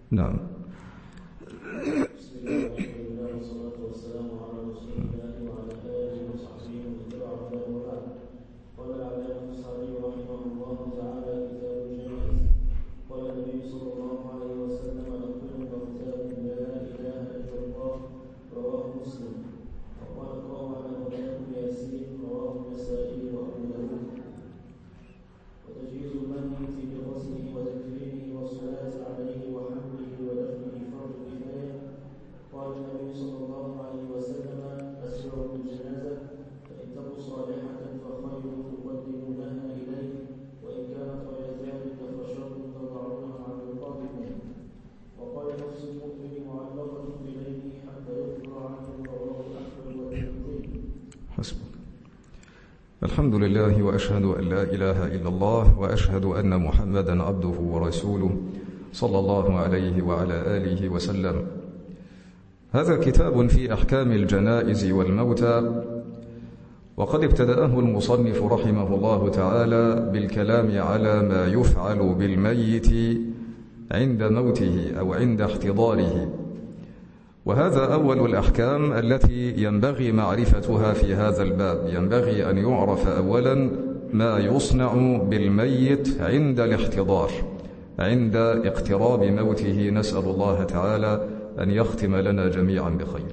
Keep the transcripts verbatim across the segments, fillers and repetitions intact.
نعم. الحمد لله، وأشهد أن لا إله إلا الله، وأشهد أن محمدا عبده ورسوله صلى الله عليه وعلى آله وسلم. هذا كتاب في أحكام الجنائز والموتى، وقد ابتدأه المصنف رحمه الله تعالى بالكلام على ما يفعل بالميت عند موته أو عند احتضاره، وهذا أول الأحكام التي ينبغي معرفتها في هذا الباب. ينبغي أن يعرف أولا ما يصنع بالميت عند الاحتضار، عند اقتراب موته. نسأل الله تعالى أن يختم لنا جميعا بخير.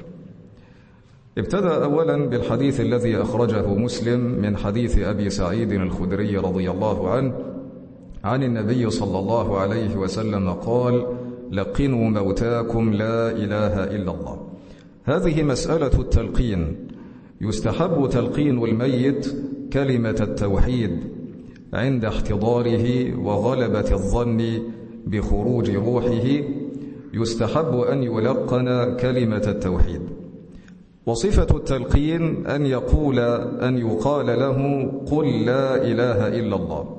ابتدأ أولا بالحديث الذي أخرجه مسلم من حديث أبي سعيد الخدري رضي الله عنه عن النبي صلى الله عليه وسلم قال: لقنوا موتاكم لا إله إلا الله. هذه مسألة التلقين. يستحب تلقين الميت كلمة التوحيد عند احتضاره وغلبة الظن بخروج روحه. يستحب أن يلقن كلمة التوحيد. وصفة التلقين أن يقول أن يقال له: قل لا إله إلا الله.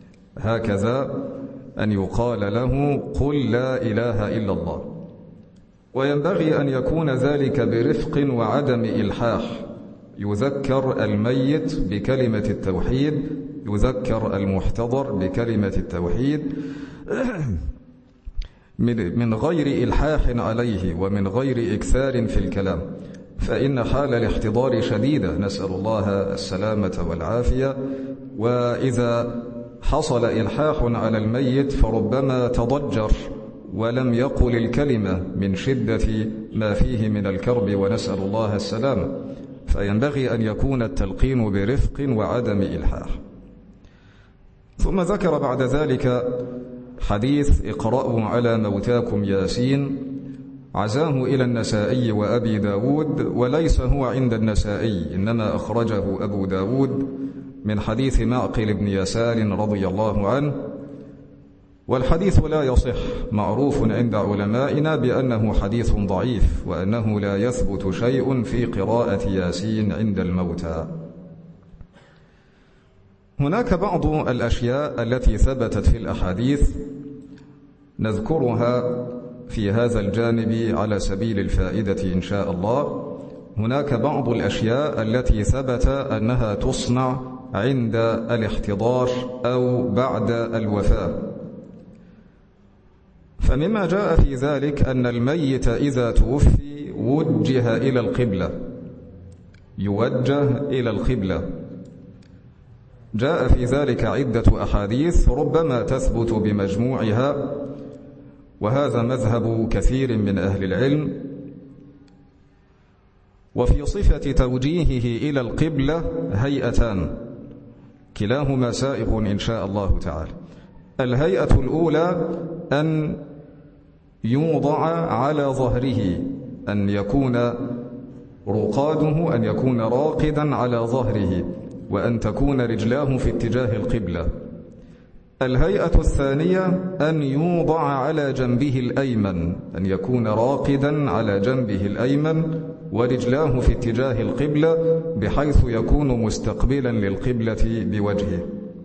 هكذا أن يقال له: قل لا إله إلا الله. وينبغي أن يكون ذلك برفق وعدم إلحاح. يذكر الميت بكلمة التوحيد، يذكر المحتضر بكلمة التوحيد من غير إلحاح عليه ومن غير إكثار في الكلام، فإن حال الاحتضار شديدة، نسأل الله السلامة والعافية. وإذا حصل إلحاح على الميت فربما تضجر ولم يقل الكلمة من شدة ما فيه من الكرب، ونسأل الله السلامة. فينبغي أن يكون التلقين برفق وعدم إلحاح. ثم ذكر بعد ذلك حديث اقرأوا على موتاكم ياسين، عزاه إلى النسائي وأبي داود، وليس هو عند النسائي، إنما أخرجه أبو داود من حديث معقل بن يسار رضي الله عنه. والحديث لا يصح، معروف عند علمائنا بأنه حديث ضعيف، وأنه لا يثبت شيء في قراءة ياسين عند الموتى. هناك بعض الأشياء التي ثبتت في الأحاديث نذكرها في هذا الجانب على سبيل الفائدة إن شاء الله. هناك بعض الأشياء التي ثبت أنها تصنع عند الاحتضار أو بعد الوفاة. فمما جاء في ذلك أن الميت إذا توفي وجه إلى القبلة، يوجه إلى القبلة. جاء في ذلك عدة أحاديث ربما تثبت بمجموعها، وهذا مذهب كثير من أهل العلم. وفي صفة توجيهه إلى القبلة هيئتان، كلاهما سائغ إن شاء الله تعالى. الهيئة الأولى أن يوضع على ظهره، أن يكون رقاده، أن يكون راقدا على ظهره، وأن تكون رجلاه في اتجاه القبلة. الهيئة الثانية أن يوضع على جنبه الأيمن، أن يكون راقدا على جنبه الأيمن ورجلاه في اتجاه القبلة، بحيث يكون مستقبلا للقبلة بوجهه.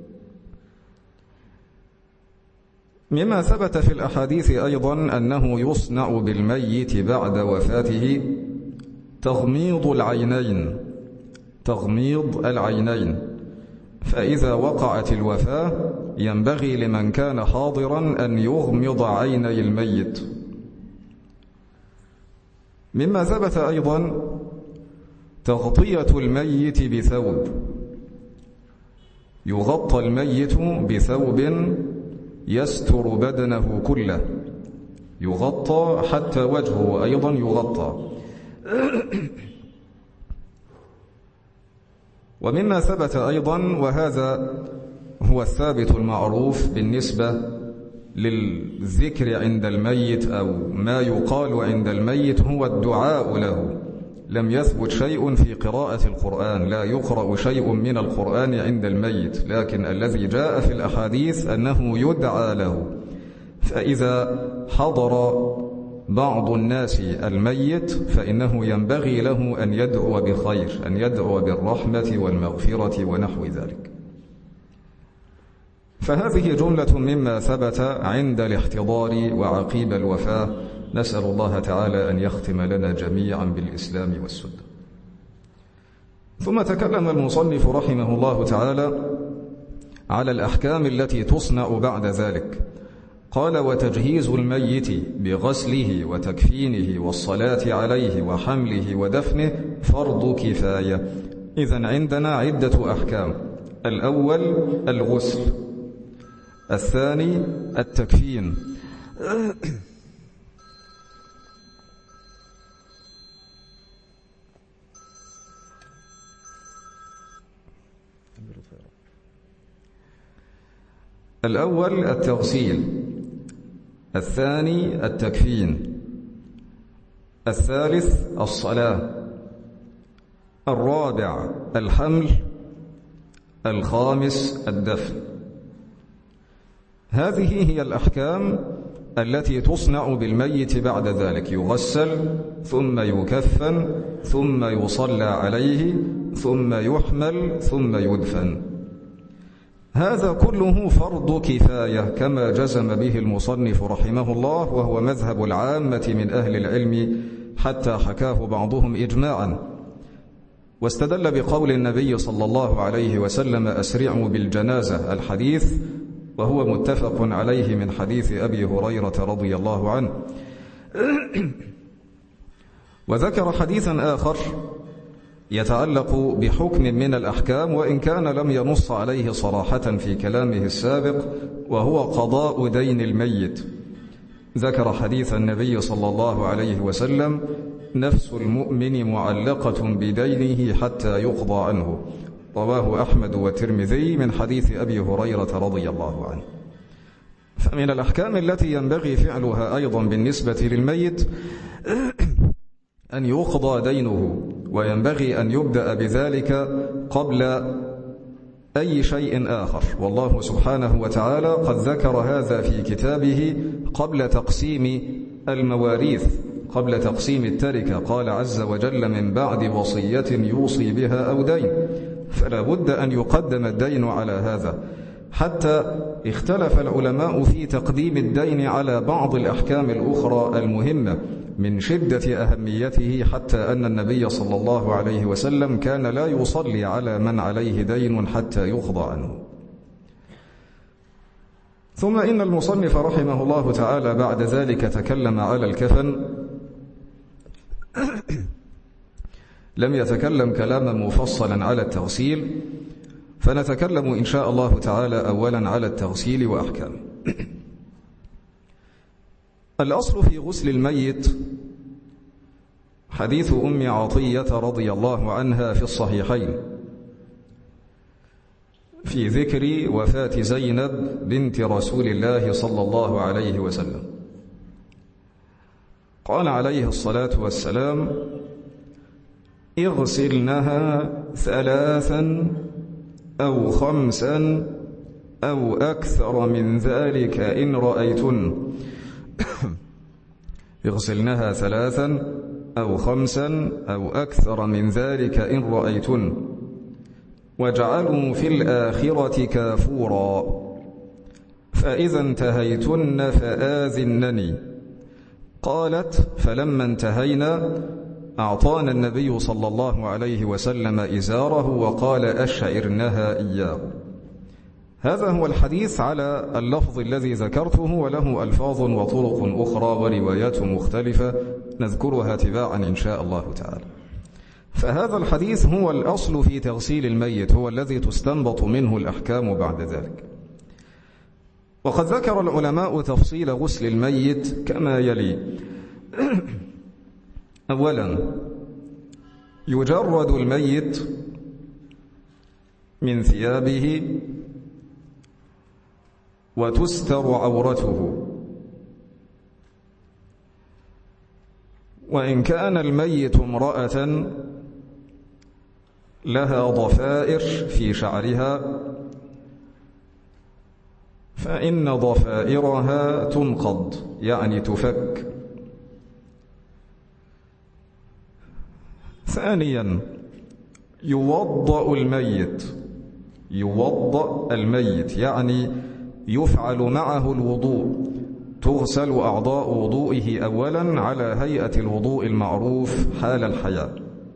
مما ثبت في الأحاديث أيضا أنه يصنع بالميت بعد وفاته تغميض العينين، تغميض العينين. فإذا وقعت الوفاة ينبغي لمن كان حاضرا أن يغمض عيني الميت مما ثبت أيضا تغطية الميت بثوب، يغطى الميت بثوب يستر بدنه كله، يغطى حتى وجهه أيضا يغطى. ومما ثبت أيضا، وهذا هو الثابت المعروف بالنسبة للذكر عند الميت أو ما يقال عند الميت، هو الدعاء له. لم يثبت شيء في قراءة القرآن، لا يقرأ شيء من القرآن عند الميت، لكن الذي جاء في الأحاديث أنه يدعى له. فإذا حضر بعض الناس الميت فإنه ينبغي له أن يدعو بخير، أن يدعو بالرحمة والمغفرة ونحو ذلك. فهذه جملة مما ثبت عند الاحتضار وعقيب الوفاة. نسأل الله تعالى أن يختم لنا جميعا بالإسلام والسنة. ثم تكلم المصنف رحمه الله تعالى على الأحكام التي تصنع بعد ذلك. قال: وتجهيز الميت بغسله وتكفينه والصلاة عليه وحمله ودفنه فرض كفاية. إذن عندنا عدة أحكام: الأول الغسل، الثاني التكفين، الأول التغسيل، الثاني التكفين، الثالث الصلاة، الرابع الحمل، الخامس الدفن. هذه هي الأحكام التي تصنع بالميت بعد ذلك: يغسل، ثم يكفن، ثم يصلى عليه، ثم يحمل، ثم يدفن. هذا كله فرض كفاية كما جزم به المصنف رحمه الله، وهو مذهب العامة من أهل العلم، حتى حكاه بعضهم إجماعا. واستدل بقول النبي صلى الله عليه وسلم: أسرعوا بالجنازة، الحديث، وهو متفق عليه من حديث أبي هريرة رضي الله عنه. وذكر حديثا آخر يتعلق بحكم من الأحكام، وإن كان لم ينص عليه صراحة في كلامه السابق، وهو قضاء دين الميت. ذكر حديث النبي صلى الله عليه وسلم: نفس المؤمن معلقة بدينه حتى يقضى عنه، رواه أحمد والترمذي من حديث أبي هريرة رضي الله عنه. فمن الأحكام التي ينبغي فعلها أيضا بالنسبة للميت أن يقضى دينه، وينبغي أن يبدأ بذلك قبل أي شيء آخر. والله سبحانه وتعالى قد ذكر هذا في كتابه قبل تقسيم المواريث، قبل تقسيم التركة. قال عز وجل: من بعد وصية يوصي بها أو دين. فلا بد أن يقدم الدين على هذا، حتى اختلف العلماء في تقديم الدين على بعض الأحكام الأخرى المهمة من شدة أهميته، حتى أن النبي صلى الله عليه وسلم كان لا يصلي على من عليه دين حتى يقضى عنه. ثم إن المصنف رحمه الله تعالى بعد ذلك تكلم على الكفن. لم يتكلم كلاما مفصلا على التغسيل، فنتكلم إن شاء الله تعالى أولا على التغسيل وأحكامه. الأصل في غسل الميت حديث أم عطية رضي الله عنها في الصحيحين في ذكر وفاة زينب بنت رسول الله صلى الله عليه وسلم. قال عليه الصلاة والسلام: اغسلنها ثلاثا أو خمسا أو أكثر من ذلك إن رأيتن. اغسلنها ثلاثا أو خمسا أو أكثر من ذلك إن رأيتن، واجعلوا في الآخرة كافورا، فإذا انتهيتن فآذنني. قالت: فلما انتهينا أعطانا النبي صلى الله عليه وسلم إزاره وقال: أشعرنها إياه. هذا هو الحديث على اللفظ الذي ذكرته، وله ألفاظ وطرق أخرى وروايات مختلفة نذكرها تباعا إن شاء الله تعالى. فهذا الحديث هو الأصل في تغسيل الميت، هو الذي تستنبط منه الأحكام بعد ذلك. وقد ذكر العلماء تفصيل غسل الميت كما يلي. أولا، يجرد الميت من ثيابه وتستر عورته، وإن كان الميت امرأة لها ضفائر في شعرها فإن ضفائرها تنقض، يعني تفك. ثانيا، يوضأ الميت يوضأ الميت يعني يفعل معه الوضوء، تغسل أعضاء وضوئه أولا على هيئة الوضوء المعروف حال الحياة.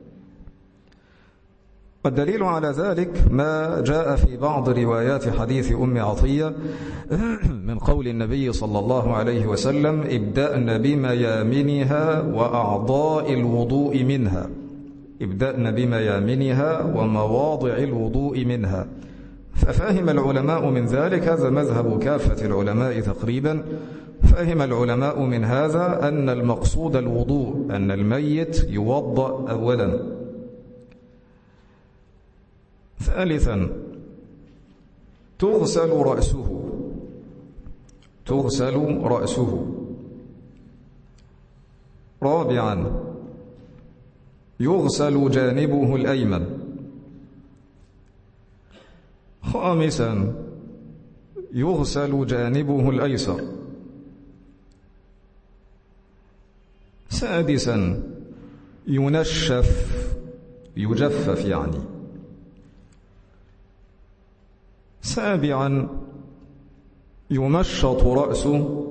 والدليل على ذلك ما جاء في بعض روايات حديث أم عطية من قول النبي صلى الله عليه وسلم: ابدأن بميامنها وأعضاء الوضوء منها، ابدأن بميامنها ومواضع الوضوء منها. ففهم العلماء من ذلك، هذا مذهب كافة العلماء تقريبا، فهم العلماء من هذا أن المقصود الوضوء، أن الميت يوضأ أولا. ثالثا، تغسل رأسه تغسل رأسه. رابعا، يغسل جانبه الأيمن. خامسا، يغسل جانبه الأيسر. سادسا، ينشف يجفف يعني. سابعا، يمشط رأسه،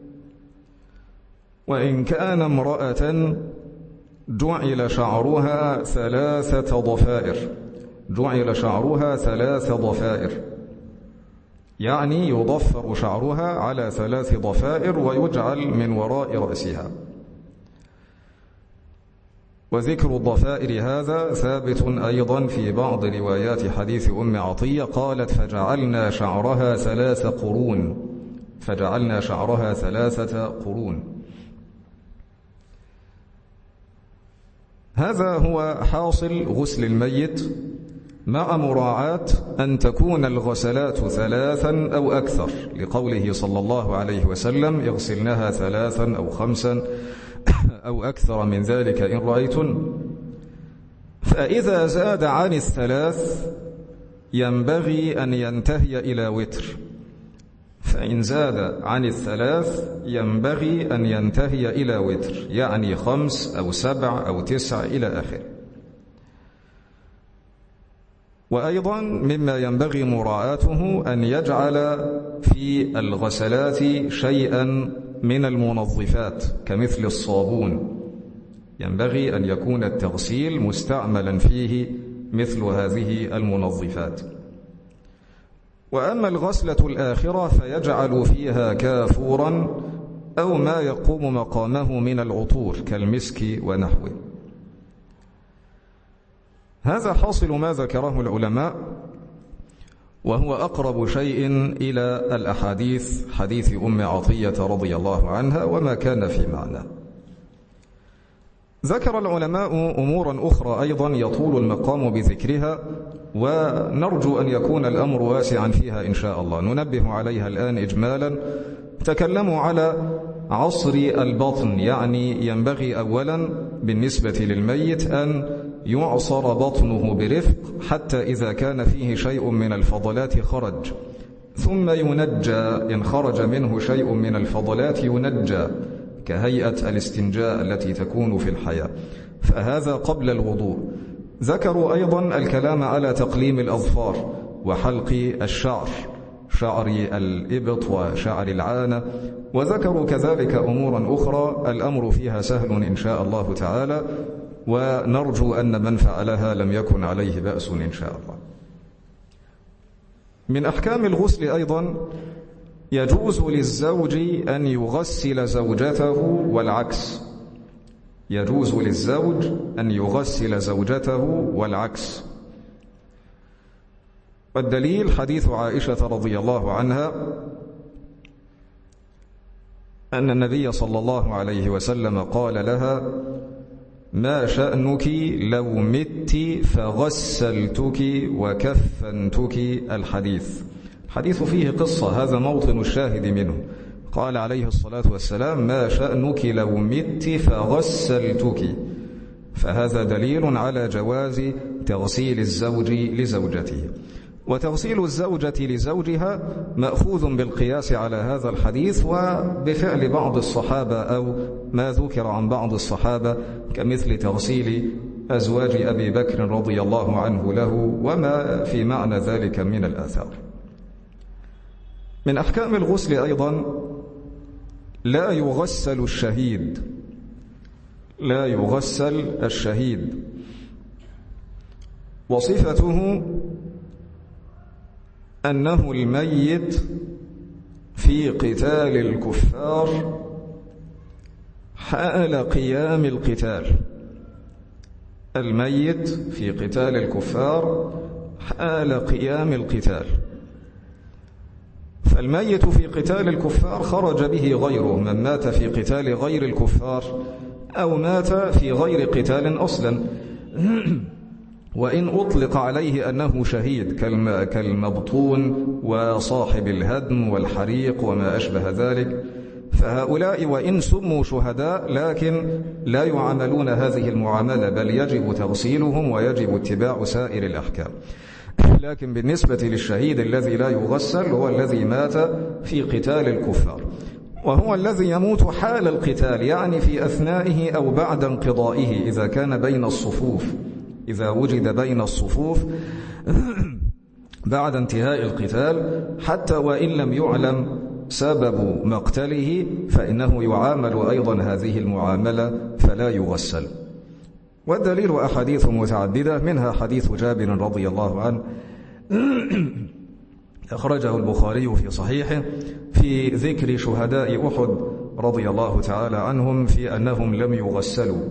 وإن كان امرأة جعل شعرها ثلاثة ضفائر جعل شعرها ثلاث ضفائر يعني يضفر شعرها على ثلاث ضفائر ويجعل من وراء رأسها. وذكر الضفائر هذا ثابت أيضا في بعض روايات حديث أم عطية، قالت: فجعلنا شعرها ثلاث قرون فجعلنا شعرها ثلاثة قرون. هذا هو حاصل غسل الميت، مع مراعاة أن تكون الغسلات ثلاثا أو أكثر، لقوله صلى الله عليه وسلم: اغسلنها ثلاثا أو خمسا أو أكثر من ذلك إن رأيتن. فإذا زاد عن الثلاث ينبغي أن ينتهي إلى وتر، فإن زاد عن الثلاث ينبغي أن ينتهي إلى وتر، يعني خمس أو سبع أو تسع إلى آخره. وأيضا مما ينبغي مراعاته أن يجعل في الغسلات شيئا من المنظفات كمثل الصابون، ينبغي أن يكون التغسيل مستعملا فيه مثل هذه المنظفات. وأما الغسلة الآخرة فيجعل فيها كافورا أو ما يقوم مقامه من العطور كالمسك ونحوه. هذا حاصل ما ذكره العلماء، وهو أقرب شيء إلى الأحاديث، حديث أم عطية رضي الله عنها وما كان في معنى. ذكر العلماء أمورا أخرى أيضا يطول المقام بذكرها، ونرجو أن يكون الأمر واسعا فيها إن شاء الله، ننبه عليها الآن إجمالا. تكلموا على عصر البطن، يعني ينبغي أولا بالنسبة للميت أن يعصر بطنه برفق حتى إذا كان فيه شيء من الفضلات خرج، ثم ينجى إن خرج منه شيء من الفضلات ينجى كهيئة الاستنجاء التي تكون في الحياة، فهذا قبل الوضوء. ذكروا أيضا الكلام على تقليم الأظفار وحلق الشعر، شعر الإبط وشعر العانة، وذكروا كذلك أمورا أخرى الأمر فيها سهل إن شاء الله تعالى، ونرجو أن من فعلها لم يكن عليه بأس إن شاء الله. من أحكام الغسل أيضا يجوز للزوج أن يغسل زوجته والعكس، يجوز للزوج أن يغسل زوجته والعكس. والدليل حديث عائشة رضي الله عنها أن النبي صلى الله عليه وسلم قال لها: ما شأنك لو مت فغسلتك وكفنتك. الحديث الحديث فيه قصة، هذا موطن الشاهد منه. قال عليه الصلاة والسلام: ما شأنك لو مت فغسلتك. فهذا دليل على جواز تغسيل الزوج لزوجته. وتغسيل الزوجة لزوجها مأخوذ بالقياس على هذا الحديث وبفعل بعض الصحابة أو ما ذكر عن بعض الصحابة، كمثل تغسيل أزواج أبي بكر رضي الله عنه له وما في معنى ذلك من الآثار. من أحكام الغسل أيضا لا يغسل الشهيد، لا يغسل الشهيد، وصفته أنه الميت في قتال الكفار حال قيام القتال، الميت في قتال الكفار حال قيام القتال. فالميت في قتال الكفار خرج به غيره، من مات في قتال غير الكفار أو مات في غير قتال أصلا، وإن أطلق عليه أنه شهيد كالمبطون وصاحب الهدم والحريق وما أشبه ذلك، فهؤلاء وإن سموا شهداء لكن لا يعاملون هذه المعاملة، بل يجب تغسيلهم ويجب اتباع سائر الأحكام. لكن بالنسبة للشهيد الذي لا يغسل هو الذي مات في قتال الكفار، وهو الذي يموت حال القتال، يعني في أثنائه أو بعد انقضائه، إذا كان بين الصفوف، إذا وجد بين الصفوف بعد انتهاء القتال، حتى وإن لم يعلم سبب مقتله فإنه يعامل أيضا هذه المعاملة فلا يغسل. والدليل أحاديث متعددة، منها حديث جابر رضي الله عنه أخرجه البخاري في صحيحه في ذكر شهداء أحد رضي الله تعالى عنهم في أنهم لم يغسلوا.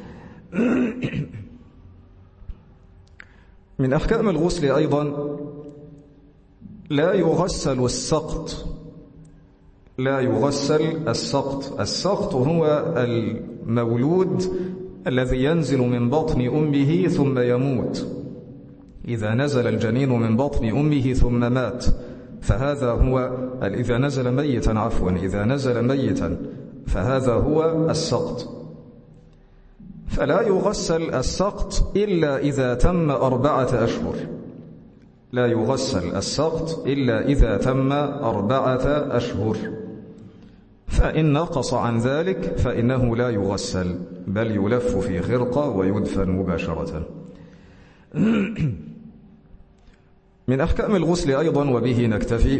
من أحكام الغسل أيضا لا يغسل السقط، لا يغسل السقط. السقط هو المولود الذي ينزل من بطن أمه ثم يموت، إذا نزل الجنين من بطن أمه ثم مات، فهذا هو إذا نزل ميتا عفوا إذا نزل ميتا فهذا هو السقط. فلا يغسل السقط إلا إذا تم أربعة أشهر، لا يغسل السقط إلا إذا تم أربعة أشهر، فإن نقص عن ذلك فإنه لا يغسل، بل يلف في خرقة ويدفن مباشرة. من أحكام الغسل أيضا وبه نكتفي،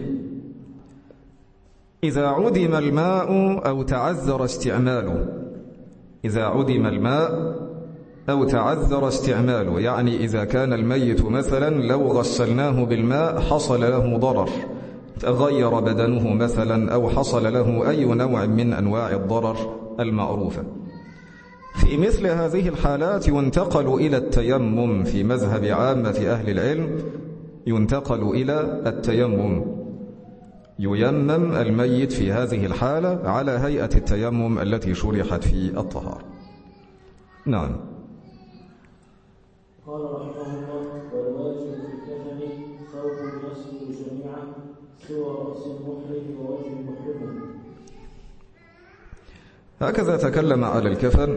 إذا عدم الماء أو تعذر استعماله، إذا عدم الماء أو تعذر استعماله، يعني إذا كان الميت مثلا لو غسلناه بالماء حصل له ضرر، تغير بدنه مثلا أو حصل له أي نوع من أنواع الضرر المعروفة، في مثل هذه الحالات ينتقل إلى التيمم. في مذهب عامة أهل العلم ينتقل إلى التيمم، ييمم الميت في هذه الحالة على هيئة التيمم التي شرحت في الطهارة. نعم. قال رحمه الله: والواجب في الكفن ثوب يسجد جميعا سوى رأس المحرم ووجه المحرم. هكذا تكلم على الكفن.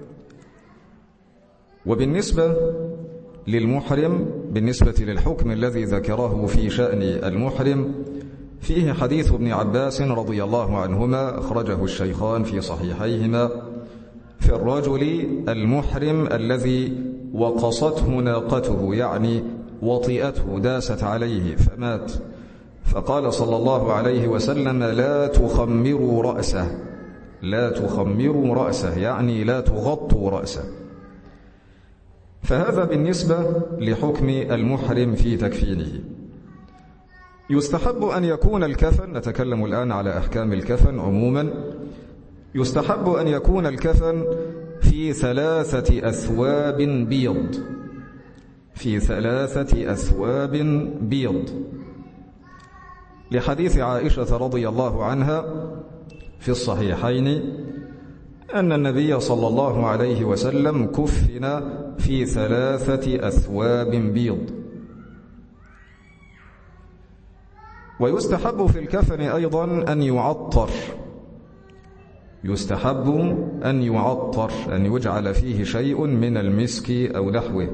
وبالنسبة للمحرم، بالنسبة للحكم الذي ذكره في شأن المحرم، فيه حديث ابن عباس رضي الله عنهما أخرجه الشيخان في صحيحيهما في الرجل المحرم الذي وقصته ناقته، يعني وطئته داست عليه فمات، فقال صلى الله عليه وسلم: لا تخمروا رأسه، لا تخمروا رأسه، يعني لا تغطوا رأسه. فهذا بالنسبة لحكم المحرم في تكفينه. يستحب أن يكون الكفن، نتكلم الآن على أحكام الكفن عموما، يستحب أن يكون الكفن في ثلاثة أثواب بيض، في ثلاثة أثواب بيض، لحديث عائشة رضي الله عنها في الصحيحين أن النبي صلى الله عليه وسلم كفن في ثلاثة أثواب بيض. ويستحب في الكفن أيضا أن يعطر، يستحب أن يعطر، أن يجعل فيه شيء من المسك أو نحوه،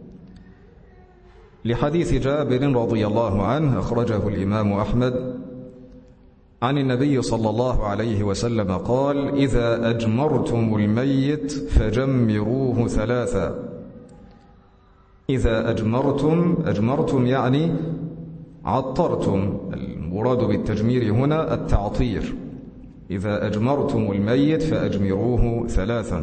لحديث جابر رضي الله عنه أخرجه الإمام أحمد عن النبي صلى الله عليه وسلم قال: إذا أجمرتم الميت فجمروه ثلاثا. إذا أجمرتم، أجمرتم يعني عطرتم، المراد بالتجمير هنا التعطير. إذا أجمرتم الميت فأجمروه ثلاثا.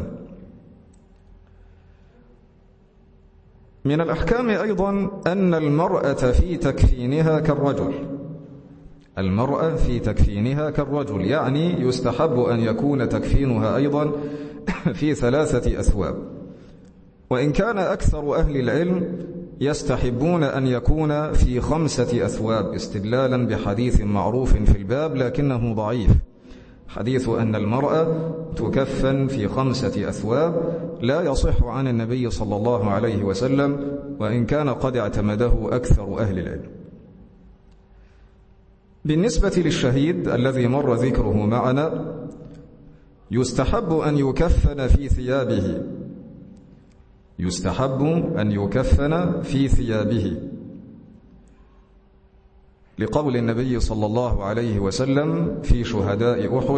من الأحكام أيضا أن المرأة في تكفينها كالرجل، المرأة في تكفينها كالرجل، يعني يستحب أن يكون تكفينها أيضا في ثلاثة أثواب. وإن كان أكثر أهل العلم يستحبون أن يكون في خمسة أثواب استدلالا بحديث معروف في الباب لكنه ضعيف، حديث أن المرأة تكفن في خمسة أثواب لا يصح عن النبي صلى الله عليه وسلم، وإن كان قد اعتمده أكثر أهل العلم. بالنسبة للشهيد الذي مر ذكره معنا، يستحب أن يكفن في ثيابه، يستحب أن يكفن في ثيابه، لقول النبي صلى الله عليه وسلم في شهداء أحد: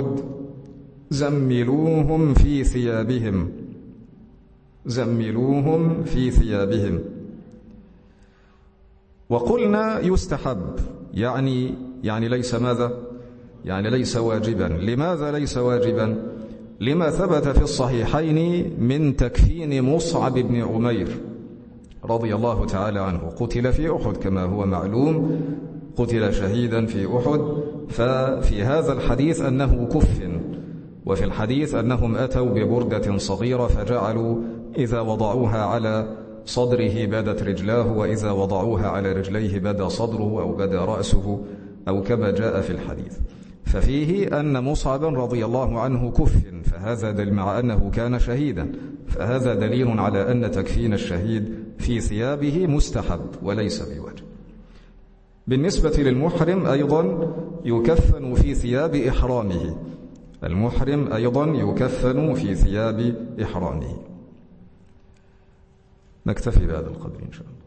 زملوهم في ثيابهم، زملوهم في ثيابهم. وقلنا يستحب، يعني يعني ليس ماذا؟ يعني ليس واجبا. لماذا ليس واجبا؟ لما ثبت في الصحيحين من تكفين مصعب بن عمير رضي الله تعالى عنه، قتل في أحد كما هو معلوم، قتل شهيدا في أحد، ففي هذا الحديث أنه كفن، وفي الحديث أنهم أتوا ببردة صغيرة فجعلوا إذا وضعوها على صدره بدت رجلاه، وإذا وضعوها على رجليه بدا صدره أو بدا رأسه، أو كما جاء في الحديث. ففيه أن مصعبا رضي الله عنه كفن، فهذا دليل، مع أنه كان شهيدا، فهذا دليل على أن تكفين الشهيد في ثيابه مستحب وليس بواجب. بالنسبة للمحرم أيضا يكفن في ثياب إحرامه، المحرم أيضا يكفن في ثياب إحرامه. نكتفي بهذا القدر إن شاء الله.